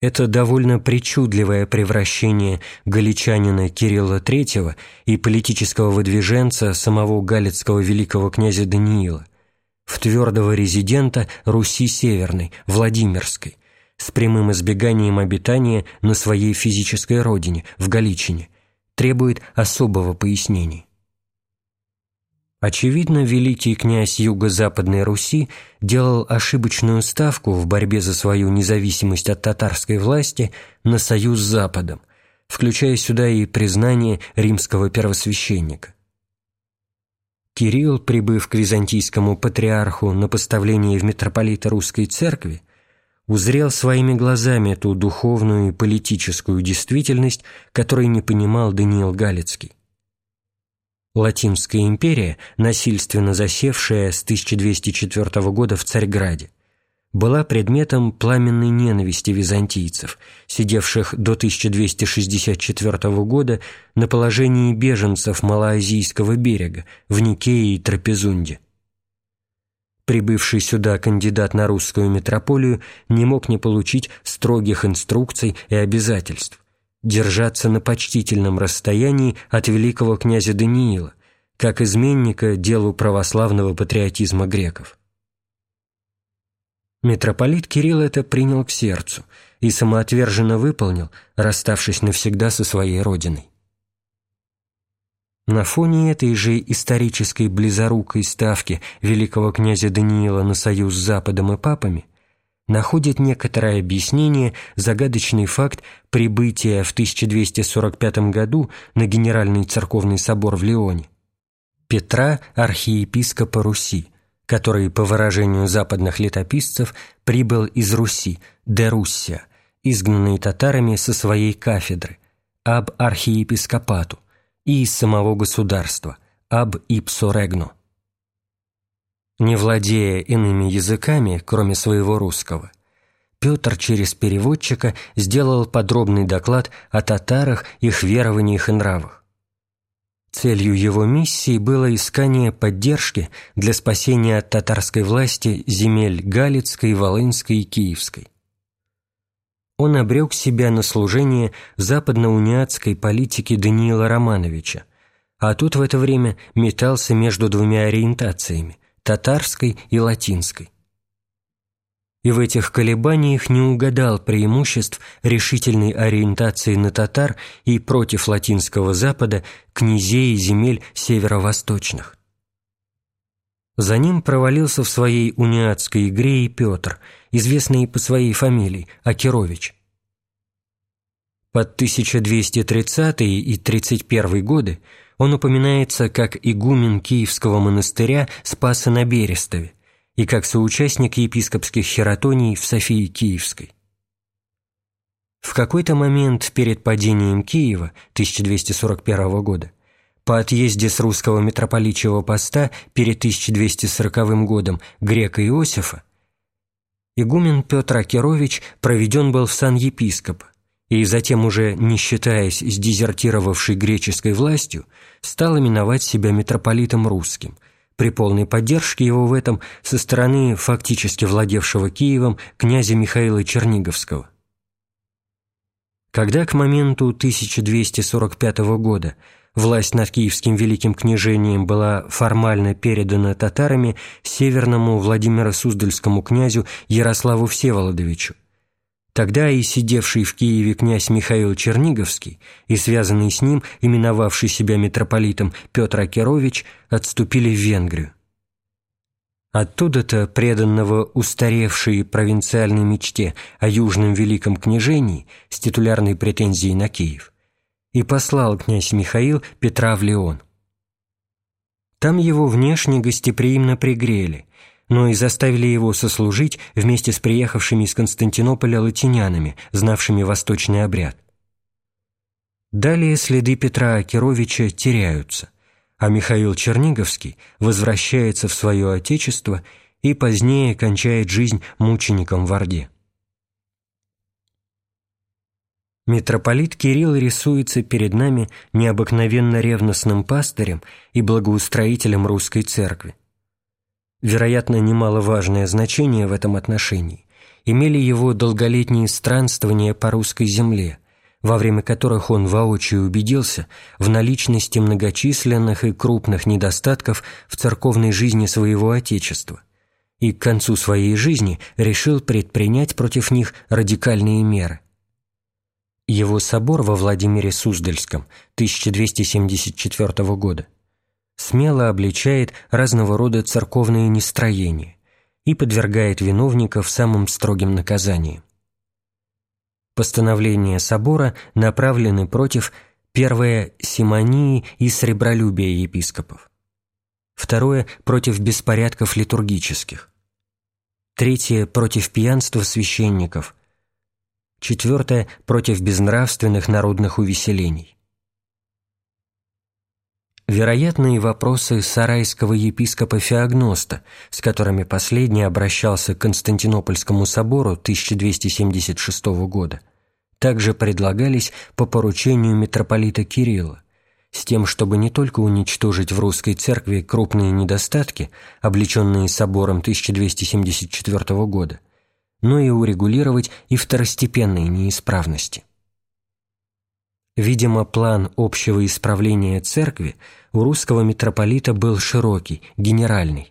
Это довольно причудливое превращение галичанина Кирилла III и политического выдвиженца самого галицкого великого князя Даниила в твердого резидента Руси Северной, Владимирской, с прямым избеганием обитания на своей физической родине, в Галичине, требует особого пояснения. Очевидно, великий князь Юго-Западной Руси делал ошибочную ставку в борьбе за свою независимость от татарской власти на союз с Западом, включая сюда и признание римского первосвященника. Кирилл, прибыв к византийскому патриарху на поставление в митрополита Русской Церкви, узрел своими глазами ту духовную и политическую действительность, которой не понимал Даниил Галицкий. Латинская империя, насильственно засевшая с 1204 года в Царьграде, была предметом пламенной ненависти византийцев, сидевших до 1264 года на положении беженцев Малоазийского берега в Никее и Трапезунде. Прибывший сюда кандидат на русскую митрополию не мог не получить строгих инструкций и обязательств держаться на почтительном расстоянии от великого князя Даниила, как изменника делу православного патриотизма греков. Митрополит Кирилл это принял к сердцу и самоотверженно выполнил, расставшись навсегда со своей родиной. На фоне этой же исторической близорукой ставки великого князя Даниила на союз с Западом и папами находит некоторое объяснение загадочный факт прибытия в 1245 году на Генеральный церковный собор в Лионе Петра, архиепископа Руси, который, по выражению западных летописцев, прибыл из Руси, де Руссия, изгнанный татарами со своей кафедры, аб архиепископату, и из самого государства, аб ипсо регно. Не владея иными языками, кроме своего русского, Петр через переводчика сделал подробный доклад о татарах, их верованиях и нравах. Целью его миссии было искание поддержки для спасения от татарской власти земель Галицкой, Волынской и Киевской. Он обрек себя на служение западно-униатской политике Даниила Романовича, а тот в это время метался между двумя ориентациями – татарской и латинской. И в этих колебаниях не угадал преимуществ решительной ориентации на татар и против латинского Запада князей и земель северо-восточных. За ним провалился в своей униатской игре и Петр, известный по своей фамилии Акирович. Под 1230 и 31 годы он упоминается как игумен Киевского монастыря Спаса на Берестове и как соучастник епископских хератоний в Софии Киевской. В какой-то момент перед падением Киева 1241 года, по отъезде с русского митрополичьего поста перед 1240 годом грека Иосифа, игумен Петр Акирович проведен был в сан епископа и затем, уже не считаясь с дезертировавшей греческой властью, стал именовать себя митрополитом русским, при полной поддержке его в этом со стороны фактически владевшего Киевом князя Михаила Черниговского. Когда к моменту 1245 года власть над Киевским великим княжением была формально передана татарами северному Владимиро-Суздальскому князю Ярославу Всеволодовичу, тогда и сидевший в Киеве князь Михаил Черниговский и связанный с ним, именовавший себя митрополитом Петр Акирович, отступили в Венгрию. Оттуда-то преданного устаревшей провинциальной мечте о южном великом княжении с титулярной претензией на Киев и послал князь Михаил Петра в Лион. Там его внешне гостеприимно пригрели, но и заставили его сослужить вместе с приехавшими из Константинополя латинянами, знавшими восточный обряд. Далее следы Петра Акировича теряются, а Михаил Черниговский возвращается в свое отечество и позднее кончает жизнь мучеником в Орде. Митрополит Кирилл рисуется перед нами необыкновенно ревностным пастырем и благоустроителем русской церкви. Вероятно, немаловажное значение в этом отношении имели его долголетние странствования по русской земле, во время которых он воочию убедился в наличности многочисленных и крупных недостатков в церковной жизни своего Отечества, и к концу своей жизни решил предпринять против них радикальные меры. Его собор во Владимире Суздальском 1274 года смело обличает разного рода церковные нестроения и подвергает виновников самым строгим наказаниям. Постановления собора направлены против: первое – симонии и сребролюбия епископов, второе – против беспорядков литургических, третье – против пьянства священников, четвертое – против безнравственных народных увеселений. Вероятно, и вопросы сарайского епископа Феогноста, с которыми последний обращался к Константинопольскому собору 1276 года, также предлагались по поручению митрополита Кирилла, с тем, чтобы не только уничтожить в русской церкви крупные недостатки, облеченные собором 1274 года, но и урегулировать и второстепенные неисправности. Видимо, план общего исправления церкви у русского митрополита был широкий, генеральный.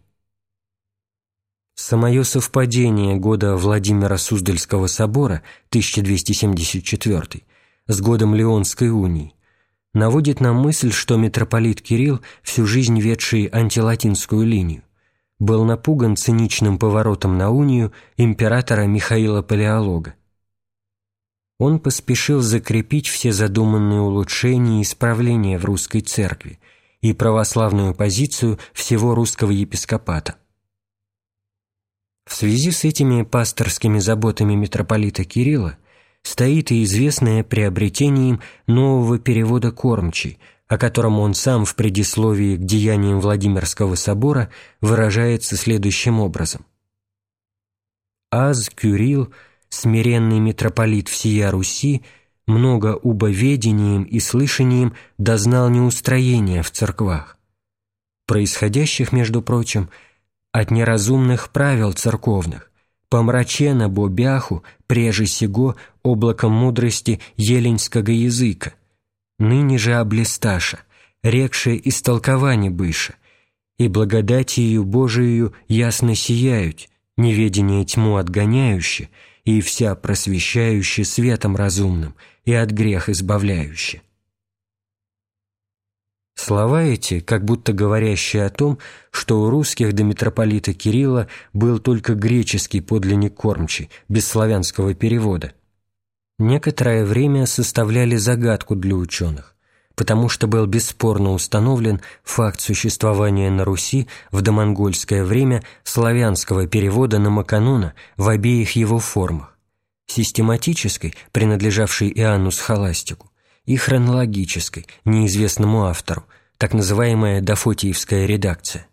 Самое совпадение года Владимира Суздальского собора 1274 с годом Леонской унии наводит на мысль, что митрополит Кирилл, всю жизнь ведший антилатинскую линию, был напуган циничным поворотом на унию императора Михаила Палеолога. Он поспешил закрепить все задуманные улучшения и исправления в русской церкви и православную позицию всего русского епископата. В связи с этими пасторскими заботами митрополита Кирилла стоит и известное приобретение им нового перевода Кормчий, о котором он сам в предисловии к деяниям Владимирского собора выражается следующим образом: «Аз Кюрил, смиренный митрополит всея Руси, много убоведением и слышанием дознал неустроения в церквах, происходящих, между прочим, от неразумных правил церковных, помрачено бо бяху, преже сего, облаком мудрости еленьского языка, ныне же облисташа, рекше истолкование быша, и благодатию Божию ясно сияют, неведение тьму отгоняюще, и вся просвещающая светом разумным, и от греха избавляющая». Слова эти, как будто говорящие о том, что у русских до митрополита Кирилла был только греческий подлинник Кормчий, без славянского перевода, некоторое время составляли загадку для ученых, потому что был бесспорно установлен факт существования на Руси в домонгольское время славянского перевода Номоканона в обеих его формах: систематической, принадлежавшей Иоанну Схоластику, и хронологической, неизвестному автору, так называемая Дафотиевская редакция.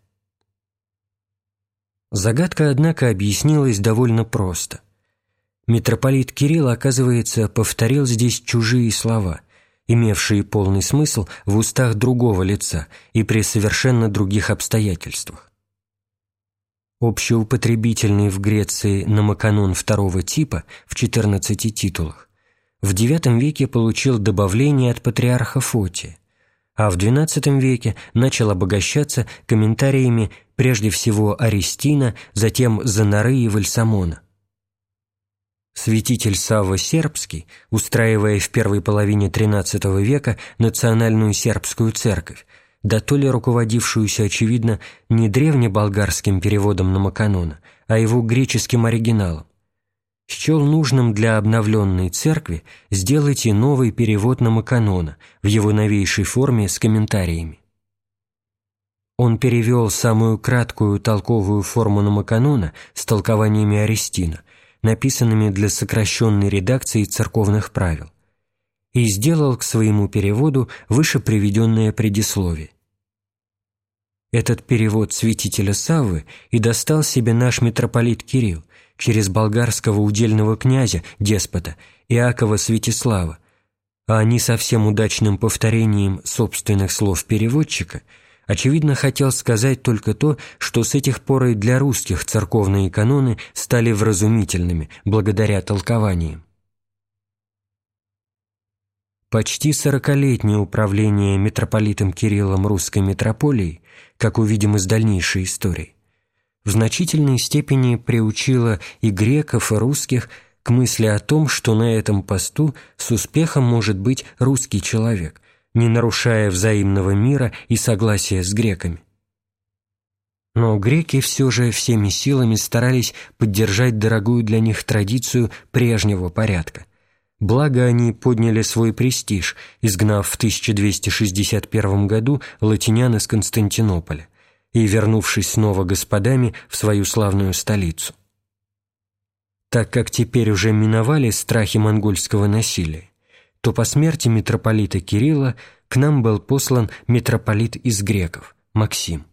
Загадка, однако, объяснилась довольно просто. Митрополит Кирилл, оказывается, повторил здесь чужие слова, имевшие полный смысл в устах другого лица и при совершенно других обстоятельствах. Общеупотребительный в Греции Номоканон второго типа в 14 титулах в IX веке получил добавление от патриарха Фотия, а в XII веке начал обогащаться комментариями прежде всего Аристина, затем Занары и Вальсамона. Святитель Савва Сербский, устраивая в первой половине XIII века национальную сербскую церковь, да то ли руководившуюся, очевидно, не древнеболгарским переводом Номоканона, а его греческим оригиналом, счел нужным для обновленной церкви сделать и новый перевод Номоканона в его новейшей форме с комментариями. Он перевел самую краткую толковую форму Номоканона с толкованиями Аристина, написанными для сокращенной редакции церковных правил, и сделал к своему переводу выше приведенное предисловие. Этот перевод святителя Саввы и достал себе наш митрополит Кирилл через болгарского удельного князя, деспота, Иакова Святислава, а они совсем удачным повторением собственных слов переводчика очевидно, хотел сказать только то, что с этих пор и для русских церковные каноны стали вразумительными благодаря толкованиям. Почти 40-летнее управление митрополитом Кириллом русской митрополией, как увидим из дальнейшей истории, в значительной степени приучило и греков, и русских к мысли о том, что на этом посту с успехом может быть русский человек, не нарушая взаимного мира и согласия с греками. Но греки все же всеми силами старались поддержать дорогую для них традицию прежнего порядка. Благо они подняли свой престиж, изгнав в 1261 году латинян из Константинополя и вернувшись снова господами в свою славную столицу. Так как теперь уже миновали страхи монгольского насилия, то по смерти митрополита Кирилла к нам был послан митрополит из греков, Максим.